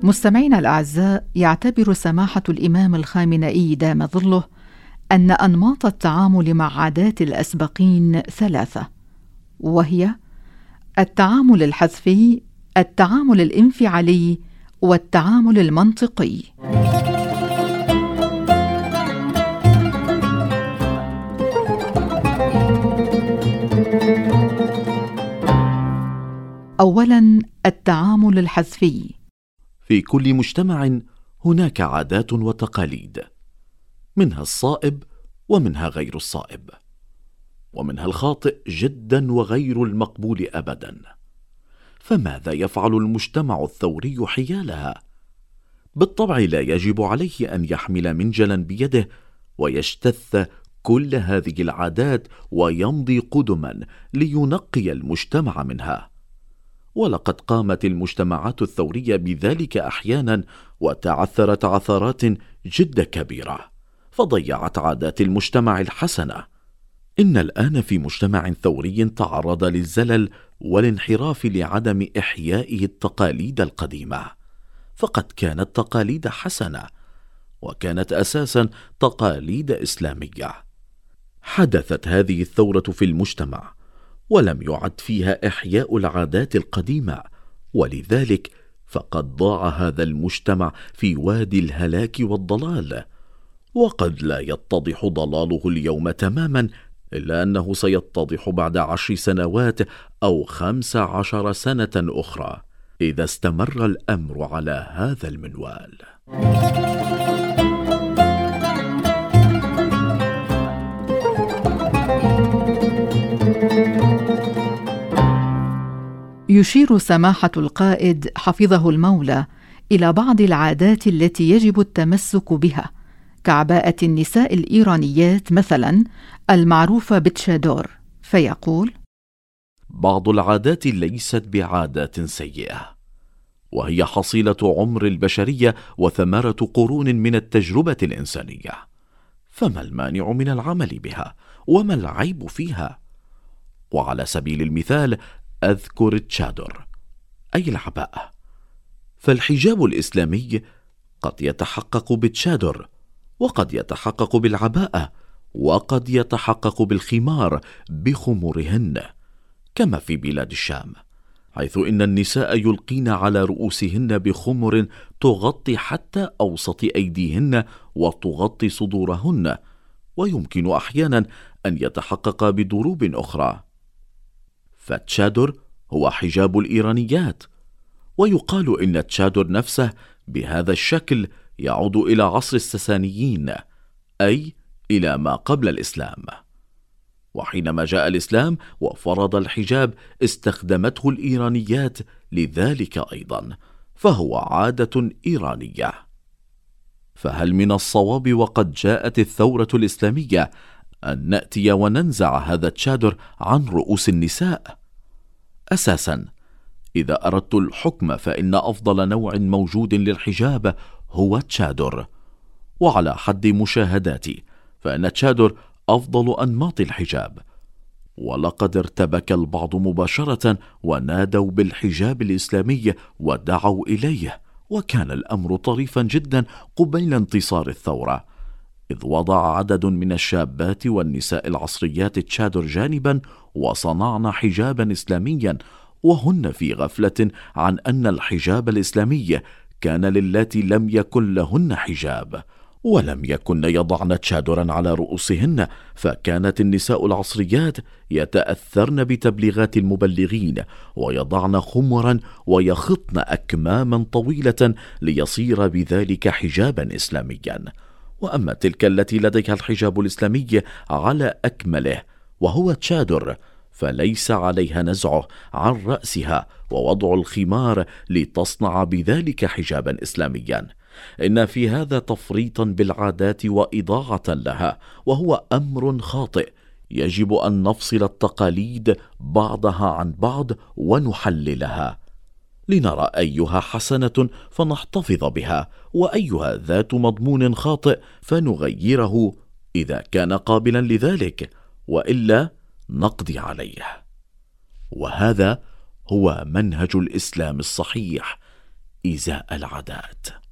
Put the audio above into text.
مستمعينا الأعزاء، يعتبر سماحة الإمام الخامنئي دام ظله أن أنماط التعامل مع عادات الأسبقين ثلاثة، وهي التعامل الحذفي، التعامل الانفعالي، والتعامل المنطقي. أولاً، التعامل الحذفي. في كل مجتمع هناك عادات وتقاليد، منها الصائب ومنها غير الصائب، ومنها الخاطئ جدا وغير المقبول أبدا. فماذا يفعل المجتمع الثوري حيالها؟ بالطبع لا يجب عليه أن يحمل منجلا بيده ويجتث كل هذه العادات ويمضي قدما لينقي المجتمع منها. ولقد قامت المجتمعات الثورية بذلك أحيانا وتعثرت عثرات جد كبيرة، فضيعت عادات المجتمع الحسنة. إن الآن في مجتمع ثوري تعرض للزلل والانحراف لعدم إحيائه التقاليد القديمة، فقد كانت تقاليد حسنة وكانت أساسا تقاليد إسلامية. حدثت هذه الثورة في المجتمع ولم يعد فيها إحياء العادات القديمة، ولذلك فقد ضاع هذا المجتمع في وادي الهلاك والضلال. وقد لا يتضح ضلاله اليوم تماما، إلا أنه سيتضح بعد 10 سنوات أو 15 سنة أخرى إذا استمر الأمر على هذا المنوال. يشير سماحة القائد حفظه المولى إلى بعض العادات التي يجب التمسك بها، كعباءة النساء الإيرانيات مثلا المعروفة بالتشادور، فيقول: بعض العادات ليست بعادات سيئة، وهي حصيلة عمر البشرية وثمرة قرون من التجربة الإنسانية، فما المانع من العمل بها؟ وما العيب فيها؟ وعلى سبيل المثال أذكر التشادر أي العباءة، فالحجاب الإسلامي قد يتحقق بالتشادر، وقد يتحقق بالعباءة، وقد يتحقق بالخمار بخمورهن، كما في بلاد الشام، حيث إن النساء يلقين على رؤوسهن بخمر تغطي حتى أوسط أيديهن وتغطي صدورهن، ويمكن أحيانا أن يتحقق بدروب أخرى. فالتشادر هو حجاب الإيرانيات، ويقال إن التشادر نفسه بهذا الشكل يعود إلى عصر الساسانيين، أي إلى ما قبل الإسلام. وحينما جاء الإسلام وفرض الحجاب استخدمته الإيرانيات لذلك أيضا، فهو عادة إيرانية. فهل من الصواب وقد جاءت الثورة الإسلامية أن نأتي وننزع هذا التشادر عن رؤوس النساء؟ أساسا إذا أردت الحكم فإن أفضل نوع موجود للحجاب هو التشادر، وعلى حد مشاهداتي فإن التشادر أفضل أنماط الحجاب. ولقد ارتبك البعض مباشرة ونادوا بالحجاب الإسلامي ودعوا إليه، وكان الأمر طريفا جدا قبيل انتصار الثورة، إذ وضع عدد من الشابات والنساء العصريات التشادر جانبا وصنعن حجابا إسلاميا، وهن في غفلة عن أن الحجاب الإسلامي كان للاتي لم يكن لهن حجاب ولم يكن يضعن تشادرا على رؤوسهن، فكانت النساء العصريات يتأثرن بتبليغات المبلغين ويضعن خمرا ويخطن أكماما طويلة ليصير بذلك حجابا إسلاميا. وأما تلك التي لديها الحجاب الإسلامي على أكمله وهو التشادر، فليس عليها نزعه عن رأسها ووضع الخمار لتصنع بذلك حجابا إسلاميا. إن في هذا تفريطا بالعادات وإضاعة لها، وهو أمر خاطئ. يجب أن نفصل التقاليد بعضها عن بعض ونحللها لنرى أيها حسنة فنحتفظ بها، وأيها ذات مضمون خاطئ فنغيره إذا كان قابلا لذلك، وإلا نقضي عليه. وهذا هو منهج الإسلام الصحيح، إزاء العادات.